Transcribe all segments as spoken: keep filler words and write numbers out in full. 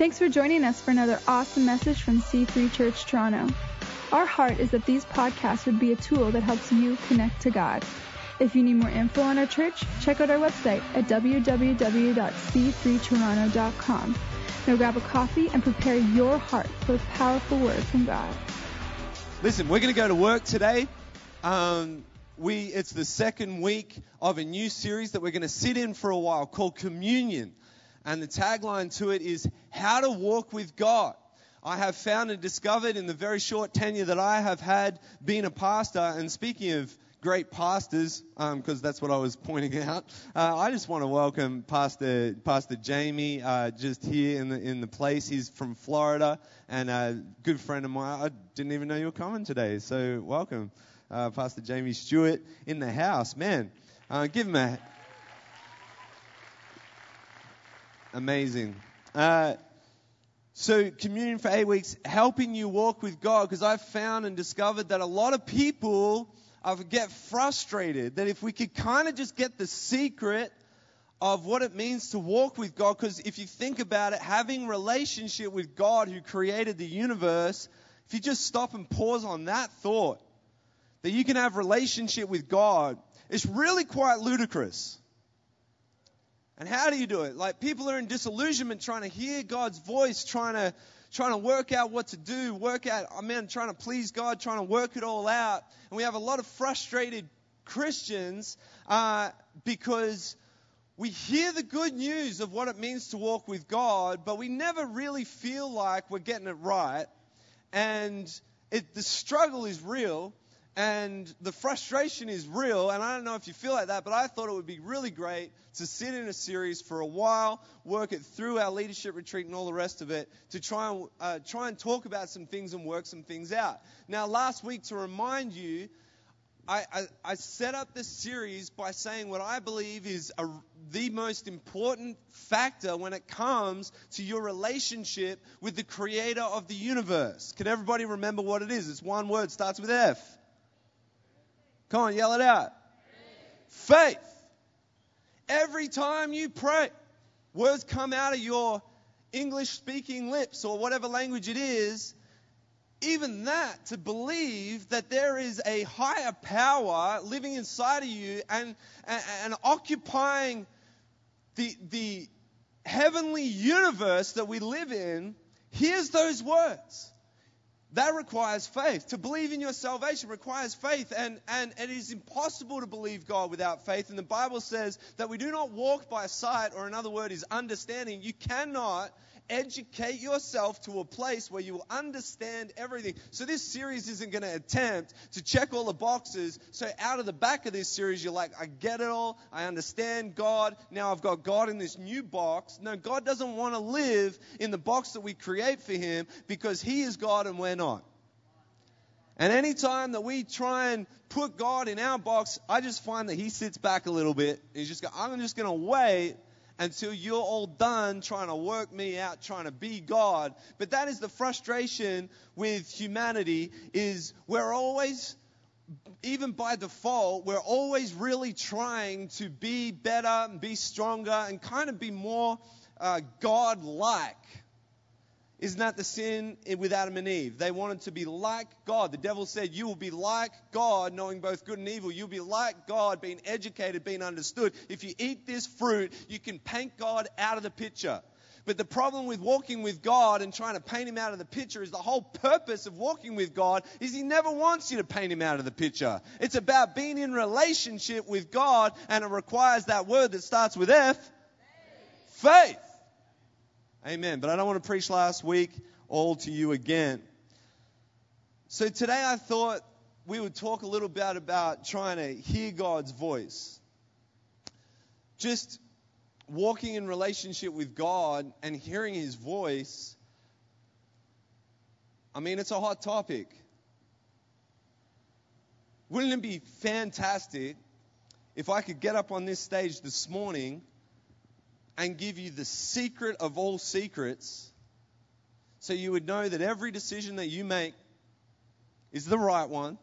Thanks for joining us for another awesome message from C three Church Toronto. Our heart is that these podcasts would be a tool that helps you connect to God. If you need more info on our church, check out our website at w w w dot c three toronto dot com. Now grab a coffee and prepare your heart for a powerful word from God. Listen, we're going to go to work today. Um, we it's the second week of a new series that we're going to sit in for a while called Communion. And the tagline to it is, how to walk with God. I have found and discovered in the very short tenure that I have had being a pastor, and speaking of great pastors, because um, that's what I was pointing out, uh, I just want to welcome Pastor Pastor Jamie, uh, just here in the in the place. He's from Florida, and a good friend of mine. I didn't even know you were coming today, so welcome, uh, Pastor Jamie Stewart in the house. Man, uh, give him a... Amazing. Uh, so communion for eight weeks, helping you walk with God, because I've found and discovered that a lot of people uh, get frustrated that if we could kind of just get the secret of what it means to walk with God, because if you think about it, having relationship with God who created the universe, if you just stop and pause on that thought, that you can have relationship with God, it's really quite ludicrous. And how do you do it? Like, people are in disillusionment trying to hear God's voice, trying to trying to work out what to do, work out, I mean, trying to please God, trying to work it all out. And we have a lot of frustrated Christians uh, because we hear the good news of what it means to walk with God, but we never really feel like we're getting it right. And it, the struggle is real. And the frustration is real, and I don't know if you feel like that, but I thought it would be really great to sit in a series for a while, work it through our leadership retreat and all the rest of it, to try and uh, try and talk about some things and work some things out. Now, last week, to remind you, I, I, I set up this series by saying what I believe is a, the most important factor when it comes to your relationship with the Creator of the universe. Can everybody remember what it is? It's one word, starts with F. Come on, yell it out. Faith. Faith. Every time you pray, words come out of your English-speaking lips or whatever language it is, even that, to believe that there is a higher power living inside of you and, and, and occupying the, the heavenly universe that we live in, hears those words. That requires faith. To believe in your salvation requires faith. And, and it is impossible to believe God without faith. And the Bible says that we do not walk by sight, or another word is understanding. You cannot educate yourself to a place where you will understand everything. So this series isn't going to attempt to check all the boxes. So out of the back of this series, you're like, I get it all. I understand God. Now I've got God in this new box. No, God doesn't want to live in the box that we create for Him, because He is God and we're not. And anytime that we try and put God in our box, I just find that He sits back a little bit. He's just go, I'm just going to wait until you're all done trying to work me out, trying to be God. But that is the frustration with humanity, is we're always, even by default, we're always really trying to be better and be stronger and kind of be more uh, God-like. Isn't that the sin with Adam and Eve? They wanted to be like God. The devil said, you will be like God, knowing both good and evil. You'll be like God, being educated, being understood. If you eat this fruit, you can paint God out of the picture. But the problem with walking with God and trying to paint Him out of the picture is the whole purpose of walking with God is He never wants you to paint Him out of the picture. It's about being in relationship with God, and it requires that word that starts with F, faith. Faith. Amen. But I don't want to preach last week all to you again. So today I thought we would talk a little bit about trying to hear God's voice. Just walking in relationship with God and hearing His voice. I mean, it's a hot topic. Wouldn't it be fantastic if I could get up on this stage this morning and give you the secret of all secrets, so you would know that every decision that you make is the right one.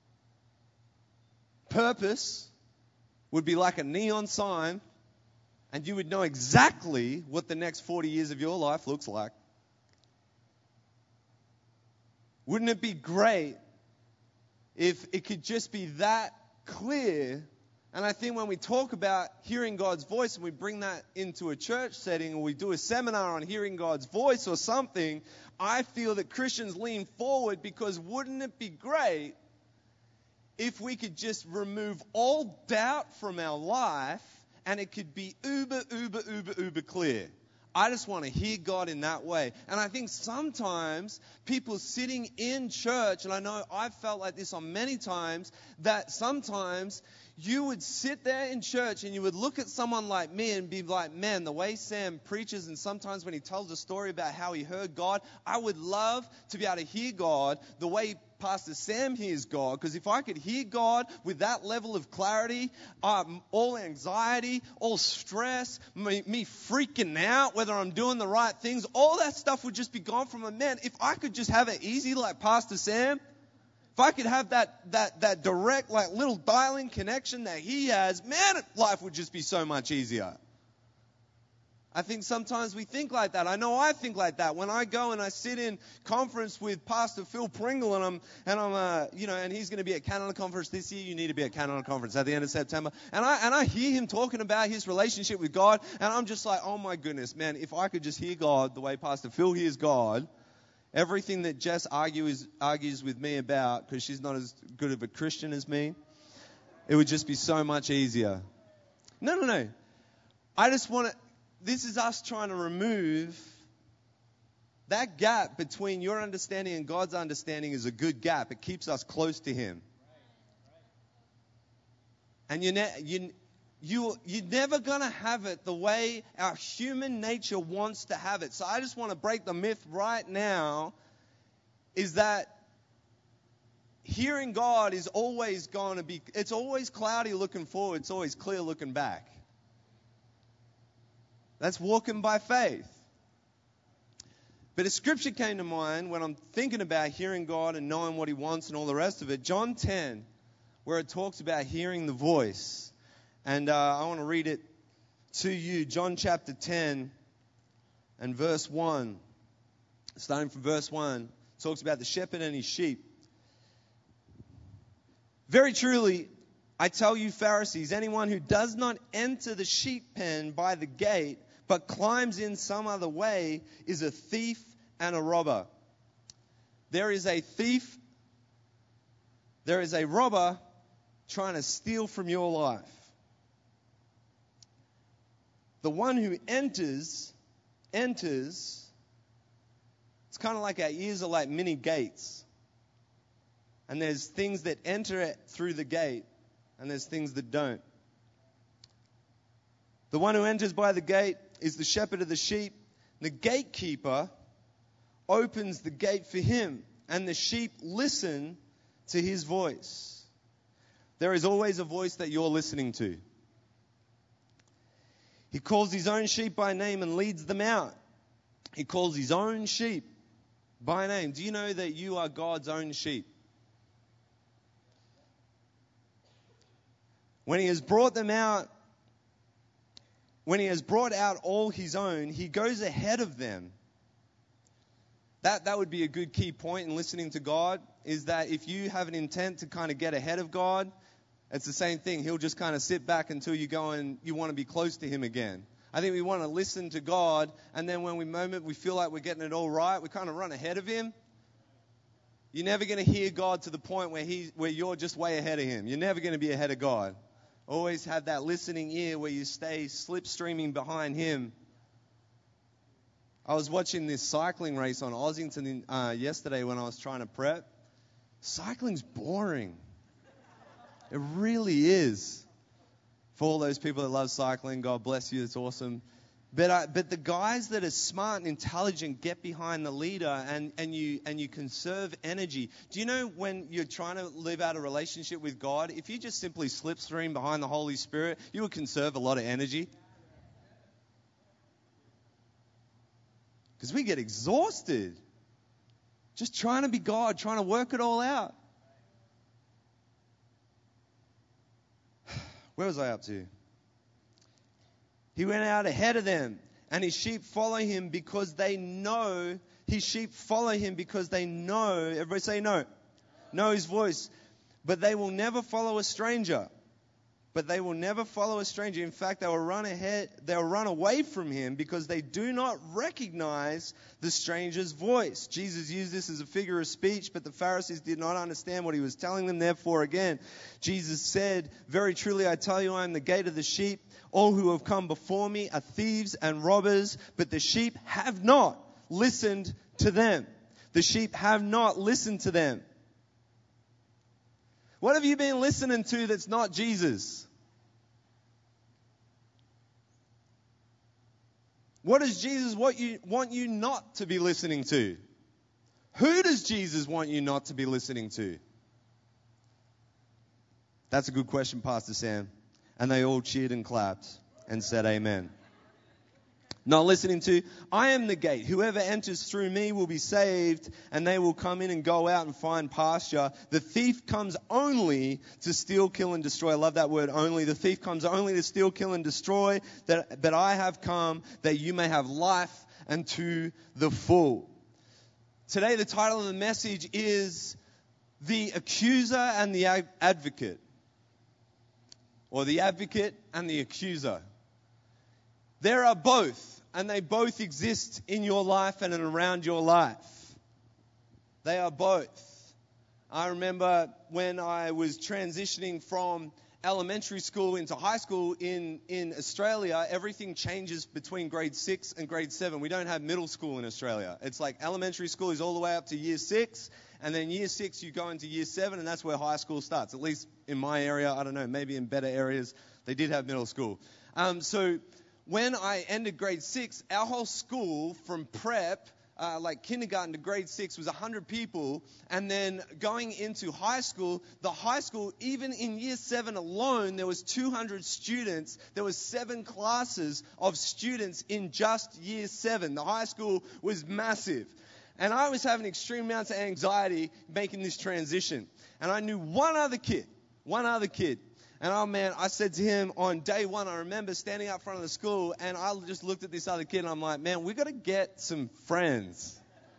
Purpose would be like a neon sign, and you would know exactly what the next forty years of your life looks like. Wouldn't it be great if it could just be that clear? And I think when we talk about hearing God's voice and we bring that into a church setting, or we do a seminar on hearing God's voice or something, I feel that Christians lean forward, because wouldn't it be great if we could just remove all doubt from our life and it could be uber, uber, uber, uber clear? I just want to hear God in that way. And I think sometimes people sitting in church, and I know I've felt like this on many times, that sometimes you would sit there in church and you would look at someone like me and be like, man, the way Sam preaches, and sometimes when he tells a story about how he heard God, I would love to be able to hear God the way Pastor Sam hears God. Because if I could hear God with that level of clarity, um, all anxiety, all stress, me, me freaking out whether I'm doing the right things, all that stuff would just be gone from a man. If I could just have it easy like Pastor Sam, if I could have that that that direct, like, little dialing connection that he has, man, life would just be so much easier. I think sometimes we think like that. I know I think like that. When I go and I sit in conference with Pastor Phil Pringle, and I'm and I'm uh, you know, and he's going to be at Canada Conference this year. You need to be at Canada Conference at the end of September. And I and I hear him talking about his relationship with God, and I'm just like, oh my goodness, man! If I could just hear God the way Pastor Phil hears God. Everything that Jess argues, argues with me about, because she's not as good of a Christian as me, it would just be so much easier. No, no, no. I just want to, this is us trying to remove that gap between your understanding and God's understanding. Is a good gap. It keeps us close to Him. And you ne- you, you, you're never going to have it the way our human nature wants to have it. So I just want to break the myth right now, is that hearing God is always going to be, it's always cloudy looking forward, it's always clear looking back. That's walking by faith. But a scripture came to mind when I'm thinking about hearing God and knowing what He wants and all the rest of it. John ten, where it talks about hearing the voice. And uh, I want to read it to you. John chapter ten and verse one. Starting from verse one. It talks about the shepherd and his sheep. Very truly, I tell you, Pharisees, anyone who does not enter the sheep pen by the gate, but climbs in some other way, is a thief and a robber. There is a thief, there is a robber trying to steal from your life. The one who enters, enters, it's kind of like our ears are like mini gates. And there's things that enter it through the gate, and there's things that don't. The one who enters by the gate is the shepherd of the sheep. The gatekeeper opens the gate for him, and the sheep listen to his voice. There is always a voice that you're listening to. He calls his own sheep by name and leads them out. He calls his own sheep by name. Do you know that you are God's own sheep? When He has brought them out, when He has brought out all His own, He goes ahead of them. That that would be a good key point in listening to God, is that if you have an intent to kind of get ahead of God, it's the same thing. He'll just kind of sit back until you go and you want to be close to Him again. I think we want to listen to God, and then when we moment we feel like we're getting it all right, we kind of run ahead of Him. You're never going to hear God to the point where he, where you're just way ahead of Him. You're never going to be ahead of God. Always have that listening ear where you stay slipstreaming behind Him. I was watching this cycling race on Ossington uh, yesterday when I was trying to prep. Cycling's boring. It really is. For all those people that love cycling, God bless you. It's awesome. But uh, but the guys that are smart and intelligent get behind the leader, and, and you and you conserve energy. Do you know when you're trying to live out a relationship with God, if you just simply slipstream behind the Holy Spirit, you will conserve a lot of energy? Because we get exhausted just trying to be God, trying to work it all out. Where was I up to? He went out ahead of them, and his sheep follow him because they know, his sheep follow him because they know, everybody say no, know his voice. But they will never follow a stranger. But they will never follow a stranger. In fact, they will run ahead, they'll run away from him because they do not recognize the stranger's voice. Jesus used this as a figure of speech, but the Pharisees did not understand what he was telling them. Therefore, again, Jesus said, very truly, I tell you, I am the gate of the sheep. All who have come before me are thieves and robbers, but the sheep have not listened to them. The sheep have not listened to them. What have you been listening to that's not Jesus? What does Jesus want you, want you not to be listening to? Who does Jesus want you not to be listening to? That's a good question, Pastor Sam. And they all cheered and clapped and said amen. Not listening to, I am the gate. Whoever enters through me will be saved, and they will come in and go out and find pasture. The thief comes only to steal, kill, and destroy. I love that word, only. The thief comes only to steal, kill, and destroy. That, but I have come that you may have life, and to the full. Today, the title of the message is The Accuser and the Advocate. Or the advocate and the accuser. There are both, and they both exist in your life and around your life. They are both. I remember when I was transitioning from elementary school into high school in, in Australia, everything changes between grade six and grade seven. We don't have middle school in Australia. It's like elementary school is all the way up to year six, and then year six you go into year seven, and that's where high school starts. At least in my area, I don't know, maybe in better areas, they did have middle school. Um, so when I ended grade six, our whole school from prep, uh, like kindergarten to grade six, was one hundred people. And then going into high school, the high school, even in year seven alone, there was two hundred students. There was seven classes of students in just year seven. The high school was massive. And I was having extreme amounts of anxiety making this transition. And I knew one other kid, one other kid. And oh man, I said to him on day one, I remember standing out front of the school, and I just looked at this other kid, and I'm like, man, we got to get some friends.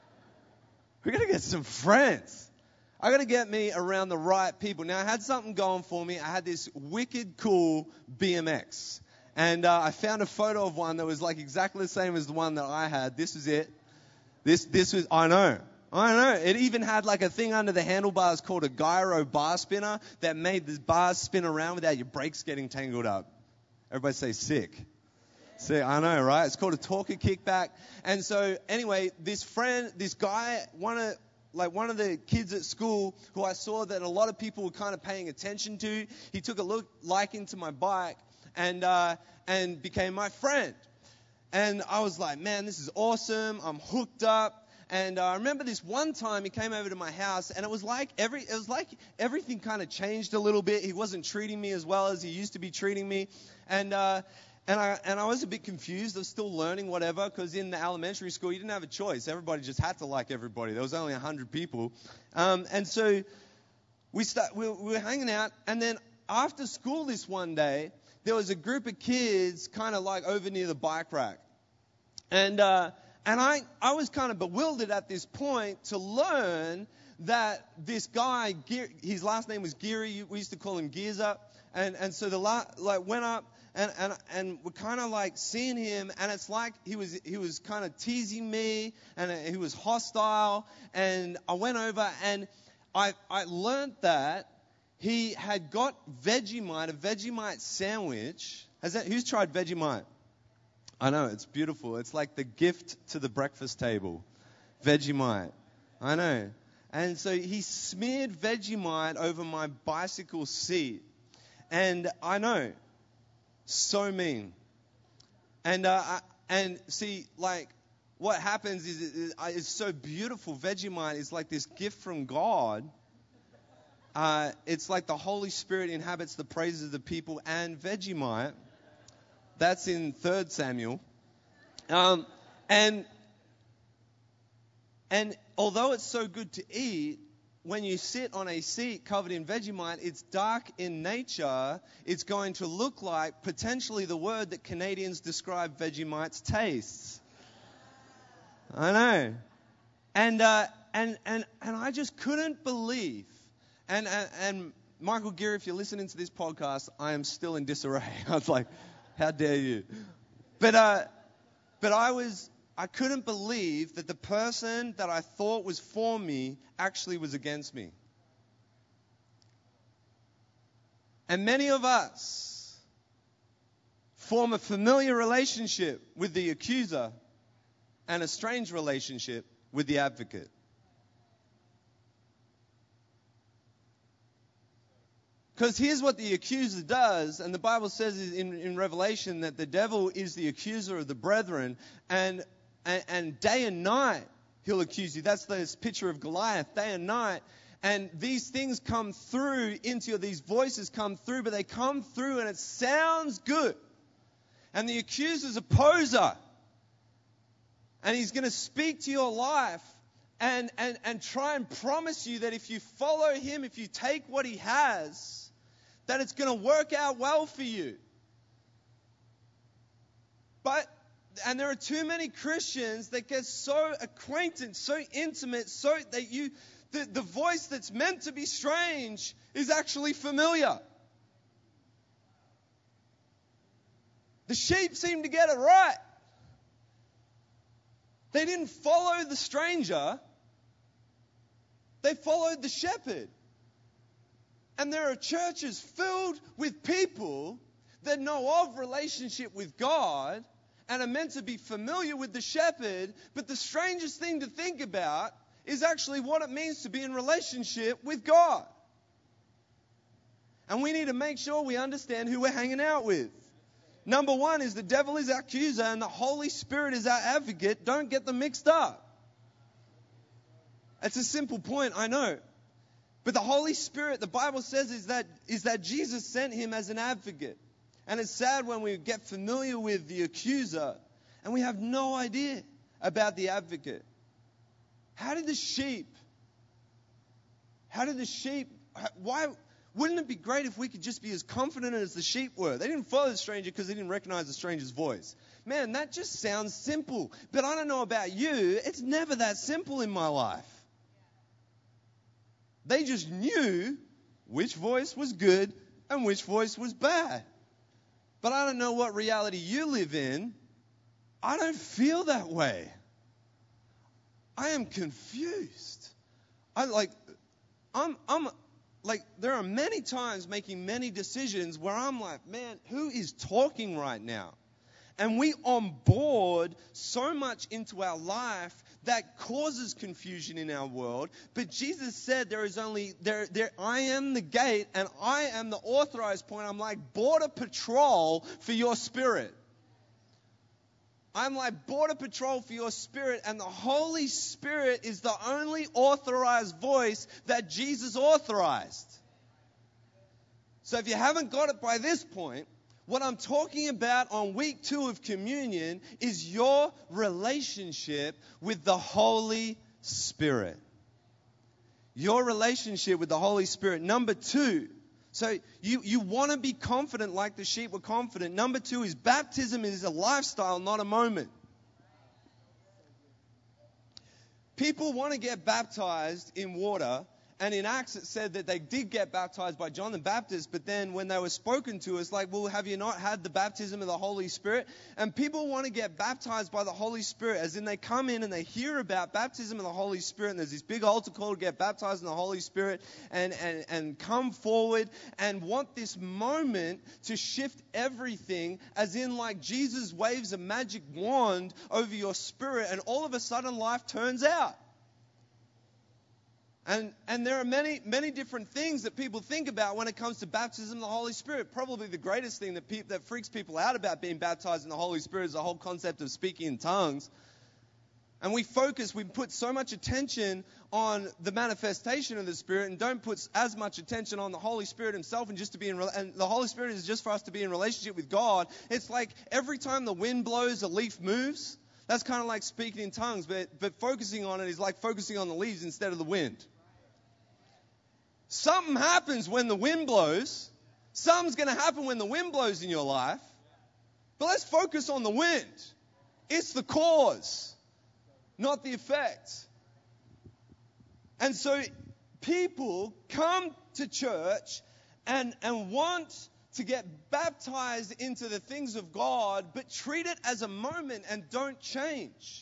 We got to get some friends. I got to get me around the right people. Now, I had something going for me. I had this wicked cool B M X. And uh, I found a photo of one that was like exactly the same as the one that I had. This was it. This, this was, I know. I know. It even had like a thing under the handlebars called a gyro bar spinner that made the bars spin around without your brakes getting tangled up. Everybody say sick. Sick. I know, right? It's called a talker kickback. And so anyway, this friend, this guy, one of like one of the kids at school who I saw that a lot of people were kind of paying attention to, he took a look liking to my bike and uh, and became my friend. And I was like, man, this is awesome. I'm hooked up. And uh, I remember this one time he came over to my house, and it was like every it was like everything kind of changed a little bit. He wasn't treating me as well as he used to be treating me, and uh, and I and I was a bit confused. I was still learning whatever, because in the elementary school you didn't have a choice. Everybody just had to like everybody. There was only a hundred people, um, and so we start we, we were hanging out, and then after school this one day there was a group of kids kind of like over near the bike rack, and. Uh, And I, I was kind of bewildered at this point to learn that this guy, his last name was Geary, we used to call him Gears Up, and, and so the la, like went up and, and, and we're kind of like seeing him, and it's like he was he was kind of teasing me, and he was hostile, and I went over and I I learned that he had got Vegemite, a Vegemite sandwich. Has that, who's tried Vegemite? I know, it's beautiful. It's like the gift to the breakfast table. Vegemite. I know. And so he smeared Vegemite over my bicycle seat. And I know, so mean. And uh, I, and see, like, what happens is, is it's so beautiful. Vegemite is like this gift from God. Uh, it's like the Holy Spirit inhabits the praises of the people, and Vegemite. That's in Third Samuel. Um, and and although it's so good to eat, when you sit on a seat covered in Vegemite, it's dark in nature. It's going to look like potentially the word that Canadians describe Vegemite's tastes. I know. And uh, and and and I just couldn't believe. And, and and Michael Geary, if you're listening to this podcast, I am still in disarray. I was like, how dare you? But uh, but I was. I couldn't believe that the person that I thought was for me actually was against me. And many of us form a familiar relationship with the accuser and a strange relationship with the advocate. Because here's what the accuser does, and the Bible says in, in Revelation that the devil is the accuser of the brethren, and And, and day and night, he'll accuse you. That's this picture of Goliath, day and night. And these things come through into you, these voices come through, but they come through and it sounds good. And the accuser's a poser. And he's going to speak to your life and, and, and try and promise you that if you follow him, if you take what he has, that it's going to work out well for you. But And there are too many Christians that get so acquainted, so intimate, so that you, the, the voice that's meant to be strange is actually familiar. The sheep seem to get it right. They didn't follow the stranger. They followed the shepherd. And there are churches filled with people that know of relationship with God and are meant to be familiar with the shepherd, but the strangest thing to think about is actually what it means to be in relationship with God. And we need to make sure we understand who we're hanging out with. Number one is the devil is our accuser and the Holy Spirit is our advocate. Don't get them mixed up. It's a simple point, I know. But the Holy Spirit, the Bible says, is that, is that Jesus sent him as an advocate. And it's sad when we get familiar with the accuser and we have no idea about the advocate. How did the sheep, how did the sheep, why, wouldn't it be great if we could just be as confident as the sheep were? They didn't follow the stranger because they didn't recognize the stranger's voice. Man, that just sounds simple. But I don't know about you, it's never that simple in my life. They just knew which voice was good and which voice was bad. But I don't know what reality you live in. I don't feel that way. I am confused. I like, I'm, I'm like, there are many times making many decisions where I'm like, man, who is talking right now? And we onboard so much into our life that causes confusion in our world. But Jesus said there is only, there, there, I am the gate and I am the authorized point. I'm like border patrol for your spirit. I'm like border patrol for your spirit, and the Holy Spirit is the only authorized voice that Jesus authorized. So if you haven't got it by this point, what I'm talking about on week two of communion is your relationship with the Holy Spirit. Your relationship with the Holy Spirit. Number two, so you, you want to be confident like the sheep were confident. Number two is baptism is a lifestyle, not a moment. People want to get baptized in water. And in Acts, it said that they did get baptized by John the Baptist, but then when they were spoken to, it's like, well, have you not had the baptism of the Holy Spirit? And people want to get baptized by the Holy Spirit, as in they come in and they hear about baptism of the Holy Spirit, and there's this big altar call to get baptized in the Holy Spirit, and, and, and come forward and want this moment to shift everything, as in like Jesus waves a magic wand over your spirit, and all of a sudden life turns out. And and there are many, many different things that people think about when it comes to baptism of the Holy Spirit. Probably the greatest thing that pe- that freaks people out about being baptized in the Holy Spirit is the whole concept of speaking in tongues. And we focus, we put so much attention on the manifestation of the Spirit and don't put as much attention on the Holy Spirit himself and just to be in, and the Holy Spirit is just for us to be in relationship with God. It's like every time the wind blows, a leaf moves. That's kind of like speaking in tongues, but but focusing on it is like focusing on the leaves instead of the wind. Something happens when the wind blows. Something's going to happen when the wind blows in your life. But let's focus on the wind. It's the cause, not the effect. And so people come to church and, and want to get baptized into the things of God, but treat it as a moment and don't change.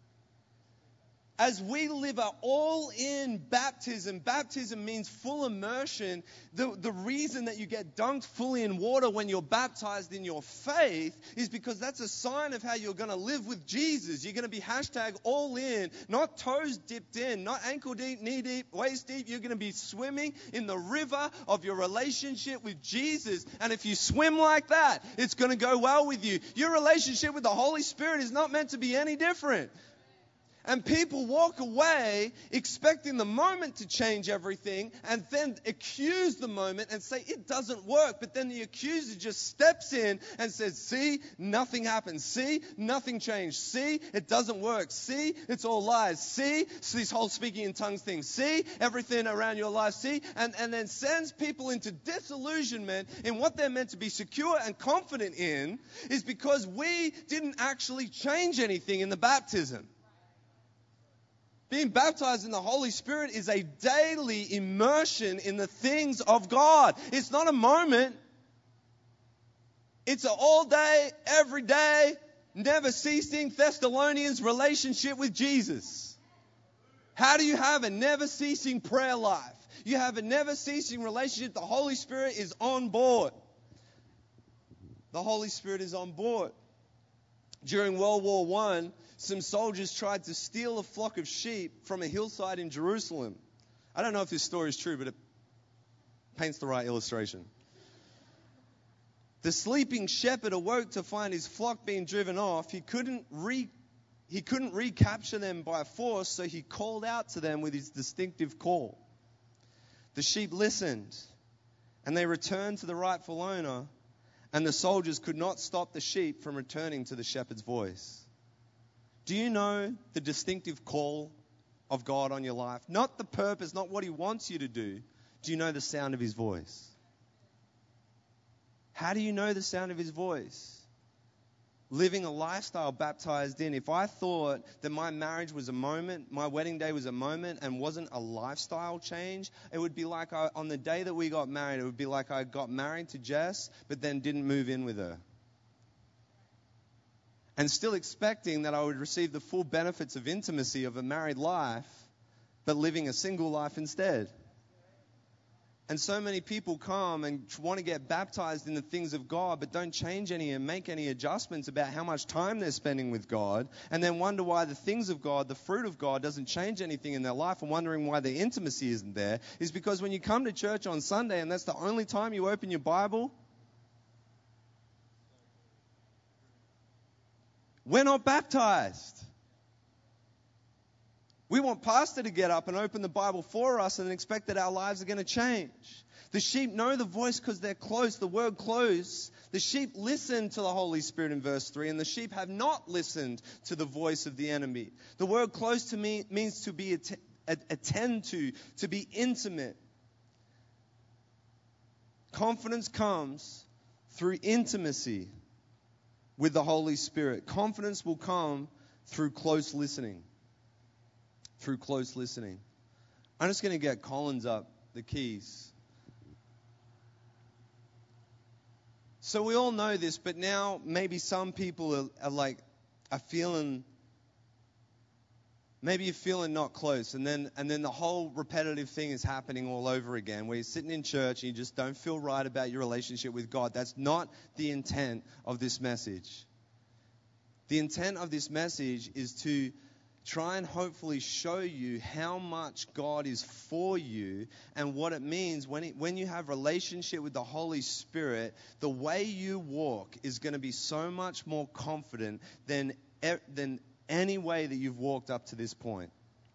As we live our all-in baptism, baptism means full immersion. The, the reason that you get dunked fully in water when you're baptized in your faith is because that's a sign of how you're going to live with Jesus. You're going to be hashtag all in, not toes dipped in, not ankle deep, knee deep, waist deep. You're going to be swimming in the river of your relationship with Jesus. And if you swim like that, it's going to go well with you. Your relationship with the Holy Spirit is not meant to be any different. And people walk away expecting the moment to change everything and then accuse the moment and say it doesn't work. But then the accuser just steps in and says, see, nothing happens. See, nothing changed. See, it doesn't work. See, it's all lies. See, so this whole speaking in tongues thing. See, everything around your life. See, and, and then sends people into disillusionment in what they're meant to be secure and confident in is because we didn't actually change anything in the baptism. Being baptized in the Holy Spirit is a daily immersion in the things of God. It's not a moment. It's an all day, every day, never ceasing Thessalonians relationship with Jesus. How do you have a never ceasing prayer life? You have a never ceasing relationship. The Holy Spirit is on board. The Holy Spirit is on board. During World War One, some soldiers tried to steal a flock of sheep from a hillside in Jerusalem. I don't know if this story is true, but it paints the right illustration. The sleeping shepherd awoke to find his flock being driven off. He couldn't re, he couldn't recapture them by force, so he called out to them with his distinctive call. The sheep listened, and they returned to the rightful owner, and the soldiers could not stop the sheep from returning to the shepherd's voice. Do you know the distinctive call of God on your life? Not the purpose, not what he wants you to do. Do you know the sound of his voice? How do you know the sound of his voice? Living a lifestyle baptized in. If I thought that my marriage was a moment, my wedding day was a moment and wasn't a lifestyle change, it would be like I, on the day that we got married, it would be like I got married to Jess, but then didn't move in with her. And still expecting that I would receive the full benefits of intimacy of a married life, but living a single life instead. And so many people come and want to get baptized in the things of God, but don't change any and make any adjustments about how much time they're spending with God, and then wonder why the things of God, the fruit of God, doesn't change anything in their life, and wondering why the intimacy isn't there, is because when you come to church on Sunday and that's the only time you open your Bible, we're not baptized. We want pastor to get up and open the Bible for us and expect that our lives are going to change. The sheep know the voice because they're close. The word close. The sheep listen to the Holy Spirit in verse three, and the sheep have not listened to the voice of the enemy. The word close to me means to be att- attend to, to be intimate. Confidence comes through intimacy with the Holy Spirit. Confidence will come through close listening. Through close listening. I'm just going to get Collins up, the keys. So we all know this, but now maybe some people are, are like, are feeling, maybe you're feeling not close, and then and then the whole repetitive thing is happening all over again, where you're sitting in church and you just don't feel right about your relationship with God. That's not the intent of this message. The intent of this message is to try and hopefully show you how much God is for you and what it means when it, when you have relationship with the Holy Spirit. The way you walk is going to be so much more confident than than any way that you've walked up to this point.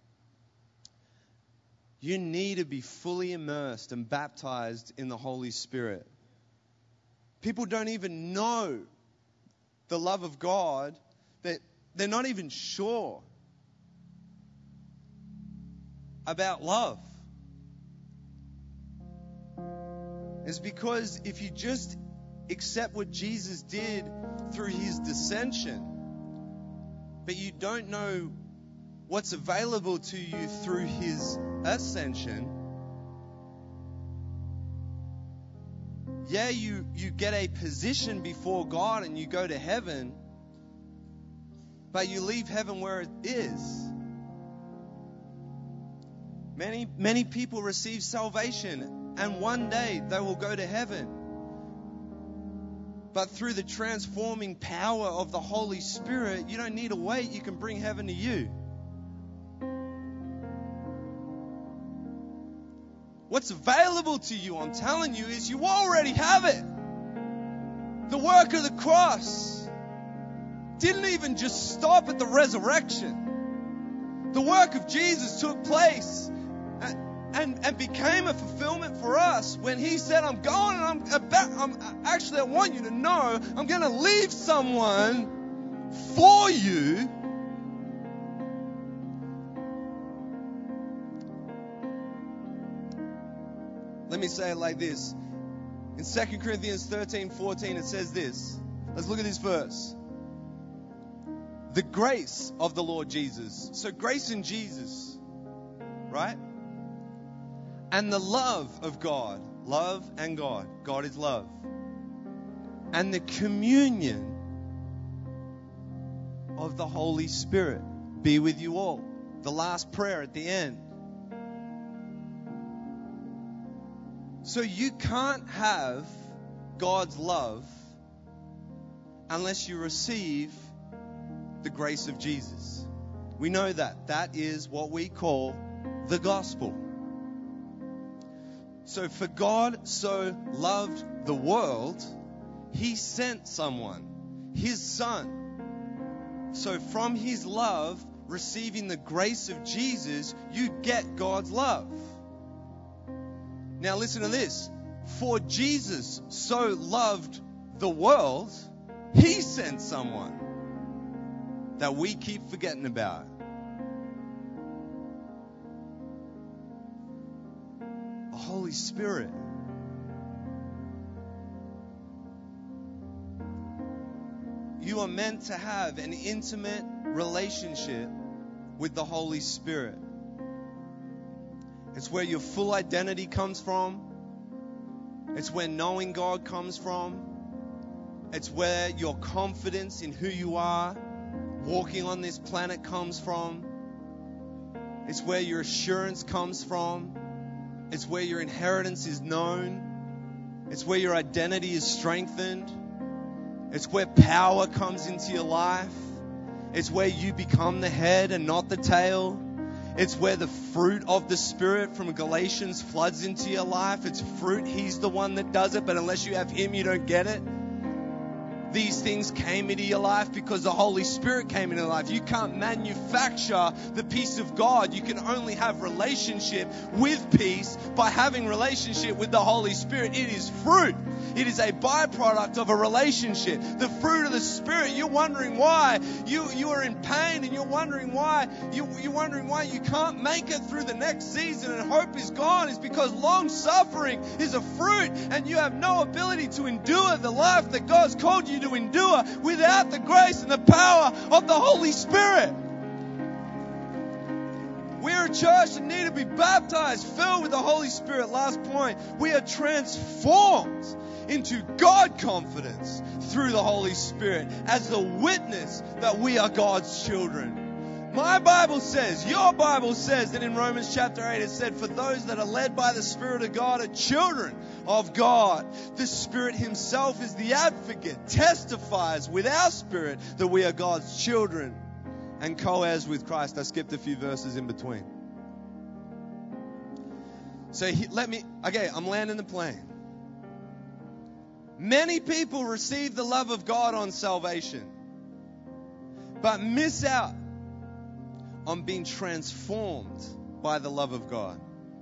You need to be fully immersed and baptized in the Holy Spirit. People don't even know the love of God, that they're not even sure about love. is because if you just accept what Jesus did through his descension, but you don't know what's available to you through his ascension, yeah, you, you get a position before God and you go to heaven, but you leave heaven where it is. Many, many people receive salvation, and one day they will go to heaven. But through the transforming power of the Holy Spirit, you don't need to wait. You can bring heaven to you. What's available to you, I'm telling you, is you already have it. The work of the cross didn't even just stop at the resurrection. The work of Jesus took place and, and, and became a fulfillment for us when he said, I'm going and I'm about, I'm actually, I want you to know, I'm going to leave someone for you. Let me say it like this. In Second Corinthians thirteen fourteen, it says this. Let's look at this verse. The grace of the Lord Jesus. So grace in Jesus, right? And the love of God. Love and God. God is love. And the communion of the Holy Spirit be with you all. The last prayer at the end. So you can't have God's love unless you receive the grace of Jesus. We know that. That is what we call the gospel. So for God so loved the world, he sent someone, his son. So from his love, receiving the grace of Jesus, you get God's love. Now listen to this. For Jesus so loved the world, he sent someone that we keep forgetting about. The Holy Spirit. You are meant to have an intimate relationship with the Holy Spirit. It's where your full identity comes from. It's where knowing God comes from. It's where your confidence in who you are walking on this planet comes from. It's where your assurance comes from. It's where your inheritance is known. It's where your identity is strengthened. It's where power comes into your life. It's where you become the head and not the tail. It's where the fruit of the Spirit from Galatians floods into your life. It's fruit. He's the one that does it. But unless you have him, you don't get it. These things came into your life because the Holy Spirit came into your life. You can't manufacture the peace of God. You can only have relationship with peace by having relationship with the Holy Spirit. It is fruit. It is a byproduct of a relationship. The fruit of the Spirit. You're wondering why you, you are in pain, and you're wondering why you, you're wondering why you can't make it through the next season and hope is gone. Is because long suffering is a fruit, and you have no ability to endure the life that God's called you to endure without the grace and the power of the Holy Spirit. We're a church that need to be baptized, filled with the Holy Spirit. Last point, we are transformed into God confidence through the Holy Spirit as the witness that we are God's children. My Bible says, your Bible says that in Romans chapter eight, it said, for those that are led by the Spirit of God are children of God. The Spirit himself is the advocate, testifies with our spirit that we are God's children and co-heirs with Christ. I skipped a few verses in between. So he, let me, okay, I'm landing the plane. Many people receive the love of God on salvation, but miss out on being transformed by the love of God.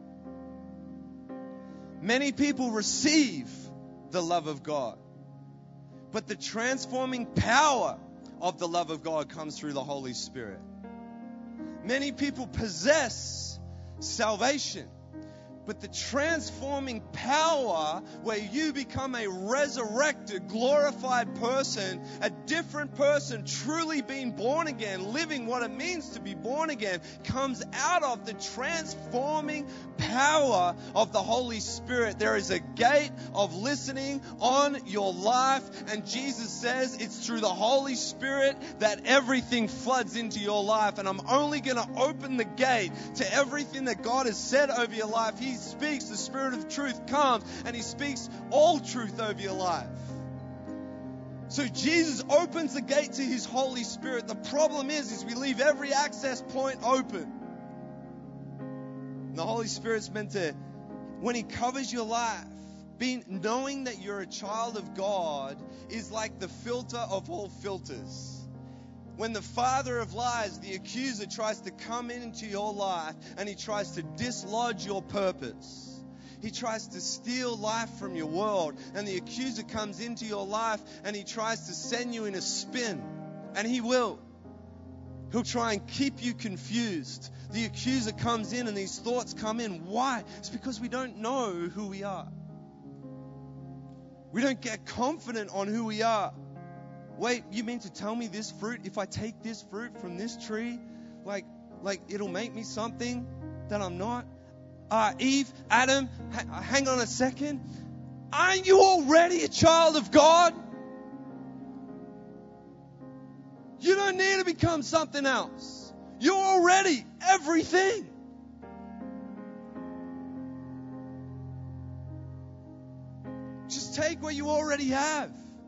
Many people receive the love of God, but the transforming power of the love of God comes through the Holy Spirit. Many people possess salvation, But the transforming power where you become a resurrected, glorified person, a different person, truly being born again, living what it means to be born again, comes out of the transforming power of the Holy Spirit. There is a gate of listening on your life, and Jesus says it's through the Holy Spirit that everything floods into your life. And I'm only going to open the gate to everything that God has said over your life. He speaks, the Spirit of truth comes, and He speaks all truth over your life. So Jesus opens the gate to His Holy Spirit. The problem is, is we leave every access point open. And the Holy Spirit's meant to, when He covers your life, being, knowing that you're a child of God is like the filter of all filters. When the father of lies, the accuser, tries to come into your life and he tries to dislodge your purpose. He tries to steal life from your world, and the accuser comes into your life and he tries to send you in a spin. And he will. He'll try and keep you confused. The accuser comes in and these thoughts come in. Why? It's because we don't know who we are. We don't get confident on who we are. Wait, you mean to tell me this fruit, if I take this fruit from this tree, like, like it'll make me something that I'm not? Uh, Eve, Adam, ha- hang on a second. Aren't you already a child of God? You don't need to become something else. You're already everything. Just take what you already have.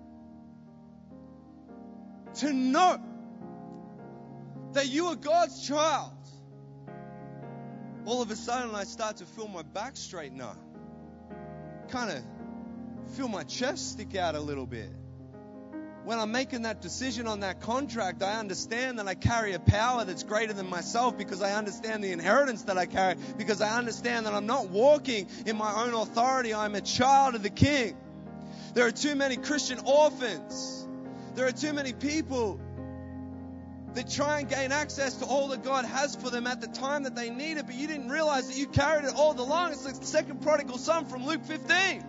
To know that you are God's child. All of a sudden I start to feel my back straighten up. Kind of feel my chest stick out a little bit. When I'm making that decision on that contract, I understand that I carry a power that's greater than myself, because I understand the inheritance that I carry, because I understand that I'm not walking in my own authority. I'm a child of the King. There are too many Christian orphans. There are too many people that try and gain access to all that God has for them at the time that they need it, but you didn't realize that you carried it all along. It's like the second prodigal son from Luke fifteen.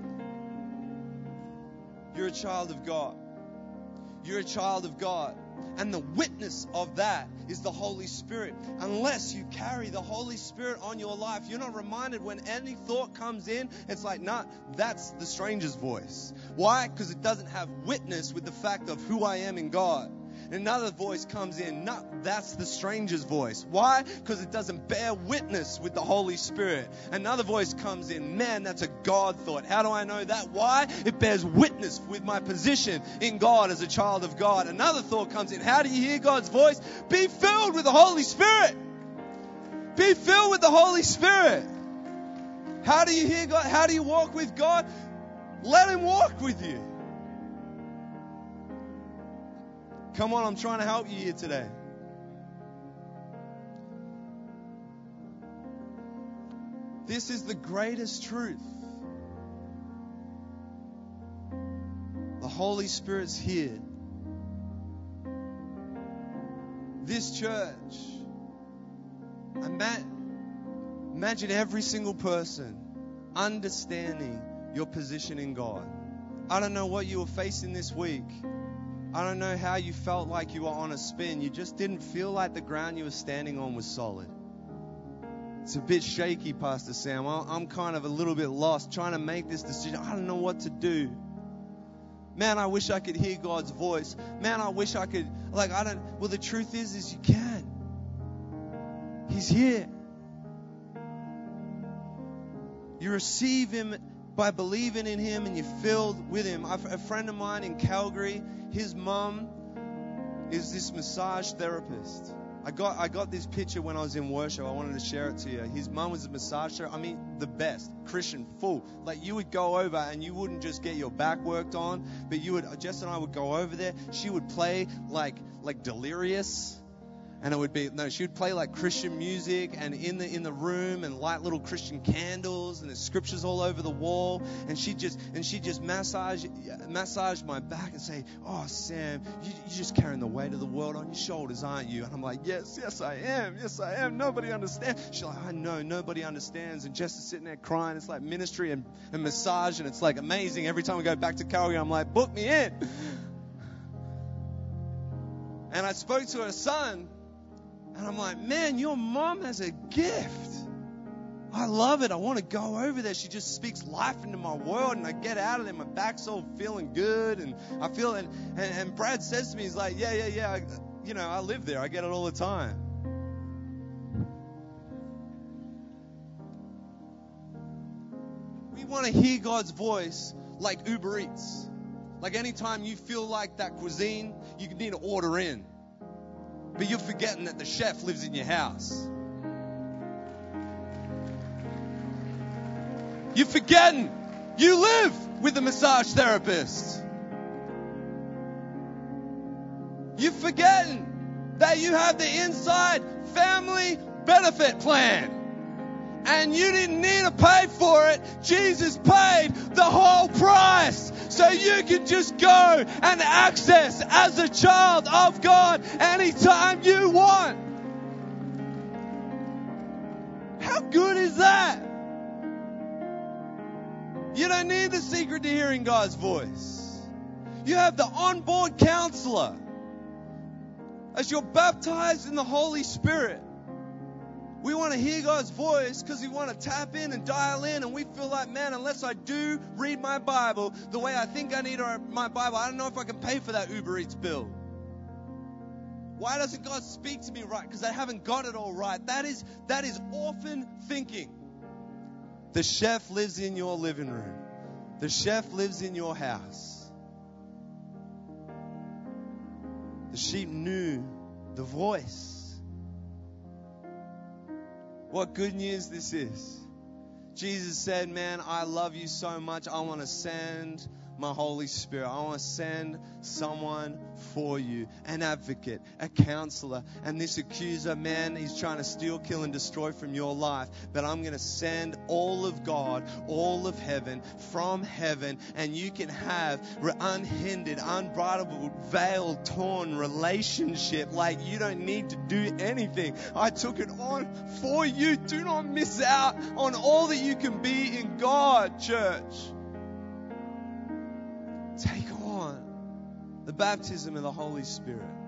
You're a child of God. You're a child of God. And the witness of that is the Holy Spirit. Unless you carry the Holy Spirit on your life, you're not reminded when any thought comes in. It's like, nah, that's the stranger's voice. Why? Because it doesn't have witness with the fact of who I am in God. Another voice comes in. No, that's the stranger's voice. Why? Because it doesn't bear witness with the Holy Spirit. Another voice comes in. Man, that's a God thought. How do I know that? Why? It bears witness with my position in God as a child of God. Another thought comes in. How do you hear God's voice? Be filled with the Holy Spirit. Be filled with the Holy Spirit. How do you hear God? How do you walk with God? Let Him walk with you. Come on, I'm trying to help you here today. This is the greatest truth. The Holy Spirit's here. This church, imagine every single person understanding your position in God. I don't know what you were facing this week. I don't know how you felt like you were on a spin. You just didn't feel like the ground you were standing on was solid. It's a bit shaky, Pastor Sam. I'm kind of a little bit lost trying to make this decision. I don't know what to do. Man, I wish I could hear God's voice. Man, I wish I could, like, I don't, well, the truth is, is you can. He's here. You receive Him by believing in Him, and you're filled with Him. I've, a friend of mine in Calgary, his mum is this massage therapist. I got I got this picture when I was in worship. I wanted to share it to you. His mum was a massage therapist. I mean, the best. Christian, full. Like, you would go over and you wouldn't just get your back worked on, but you would, Jess and I would go over there. She would play like like Delirious. And it would be, no, she would play like Christian music and in the in the room and light little Christian candles and there's scriptures all over the wall. And she'd just, and she'd just massage, massage my back and say, oh, Sam, you, you're just carrying the weight of the world on your shoulders, aren't you? And I'm like, yes, yes, I am. Yes, I am. Nobody understands. She's like, I know, nobody understands. And Jess is sitting there crying. It's like ministry and, and massage. And it's like amazing. Every time we go back to Calgary, I'm like, book me in. And I spoke to her son. And I'm like, man, your mom has a gift. I love it. I want to go over there. She just speaks life into my world. And I get out of there. My back's all feeling good. And I feel, and, and, and Brad says to me, he's like, yeah, yeah, yeah. I, you know, I live there. I get it all the time. We want to hear God's voice like Uber Eats. Like anytime you feel like that cuisine, you need to order in. But you're forgetting that the chef lives in your house. You're forgetting you live with a massage therapist. You're forgetting that you have the inside family benefit plan. And you didn't need to pay for it. Jesus paid the whole price. So you can just go and access as a child of God anytime you want. How good is that? You don't need the secret to hearing God's voice. You have the onboard counselor. As you're baptized in the Holy Spirit. We want to hear God's voice because we want to tap in and dial in, and we feel like, man, unless I do read my Bible the way I think I need my Bible, I don't know if I can pay for that Uber Eats bill. Why doesn't God speak to me right? Because I haven't got it all right. That is, that is orphan thinking. The chef lives in your living room. The chef lives in your house. The sheep knew the voice. What good news this is. Jesus said, man, I love you so much. I want to send my Holy Spirit. I want to send someone for you, an advocate, a counselor. And this accuser, man, he's trying to steal, kill, and destroy from your life. But I'm going to send all of God, all of heaven, from heaven. And you can have unhindered, unbridled, veiled, torn relationship like you don't need to do anything. I took it on for you. Do not miss out on all that you can be in God, church. Take on the baptism of the Holy Spirit.